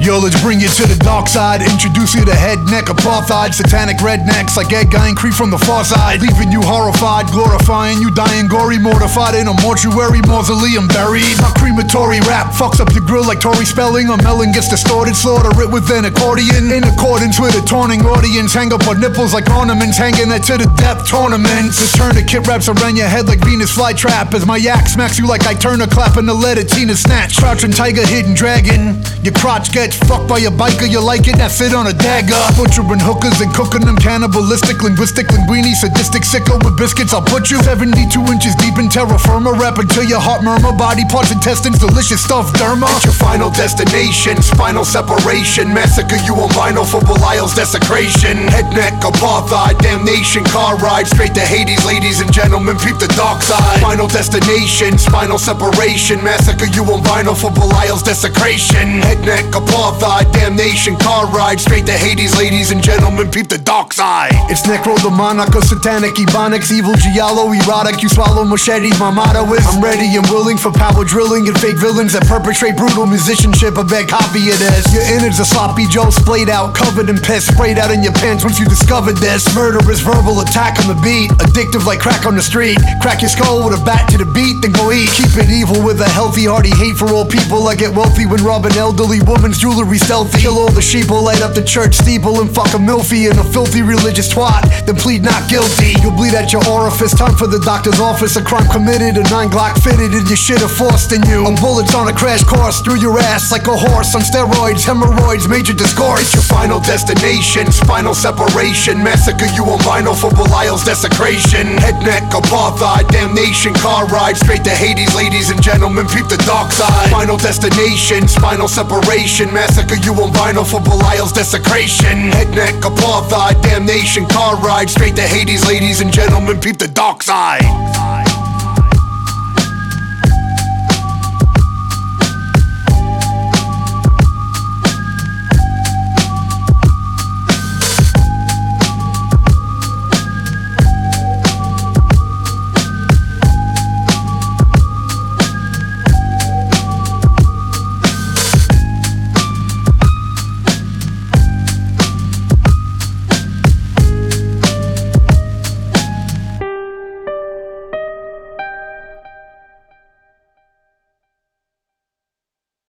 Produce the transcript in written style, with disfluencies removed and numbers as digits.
Yo, let's bring you to the dark side. Introduce you to head, neck, apartheid. Satanic rednecks like Ed Guy and Creep from the far side. Leaving you horrified, glorifying you dying gory. Mortified in a mortuary, mausoleum buried. My crematory rap fucks up your grill like Tory Spelling. A melon gets distorted, slaughter it with an accordion. In accordance with a taunting audience. Hang up our nipples like ornaments, hanging that to the death tournaments. The tourniquet wraps around your head like Venus flytrap. As my yak smacks you like I turn a clap in the letter Tina Snatch. Crouching tiger, hidden dragon. Your crotch gets fucked by a biker, you like it, that fit on a dagger. Butchering hookers and cooking them cannibalistic, linguistic, linguini, sadistic, sicko with biscuits. I'll put you 72 inches deep in terra firma. Rap until your heart murmur, body parts, intestines, delicious stuff, derma. It's your final destination, spinal separation. Massacre you on vinyl for Belial's desecration. Head, neck, apartheid, damnation, car ride straight to Hades, ladies and gentlemen, peep the dark side. Final destination, spinal separation. Massacre you on vinyl for Belial's desecration. Head, neck, apartheid, damnation, car ride straight to Hades, ladies and gentlemen, peep the dark side. It's necrodemonic or satanic, ebonics, evil, giallo, erotic. You swallow machetes, my motto is I'm ready and willing for power drilling and fake villains that perpetrate brutal musicianship. A bad copy of this. Your innards are sloppy Joe, splayed out, covered in piss, sprayed out in your pants once you discovered this. Murderous verbal attack on the beat, addictive like crack on the street. Crack your skull with a bat to the beat, then go eat. Keep it evil with a healthy, hearty hate for all people. I get wealthy when rob an elderly woman's jewelry stealthy. Kill all the sheep, light up the church steeple and fuck a milfy and a filthy religious twat, then plead not guilty. You'll bleed at your orifice, time for the doctor's office. A crime committed, a 9 Glock fitted, and your shit are forced in you. A bullet's on a crash course through your ass like a horse on steroids, hemorrhoids, major discourse. It's your final destination, spinal separation. Massacre you on vinyl for Belial's desecration. Head, neck, apartheid, damnation, car ride straight to Hades, ladies and gentlemen, peep the dark side. Final destination, spinal separation. Massacre you on vinyl for Belial's desecration. Head, neck, apartheid, damnation, car ride straight to Hades, ladies and gentlemen, peep the dark side.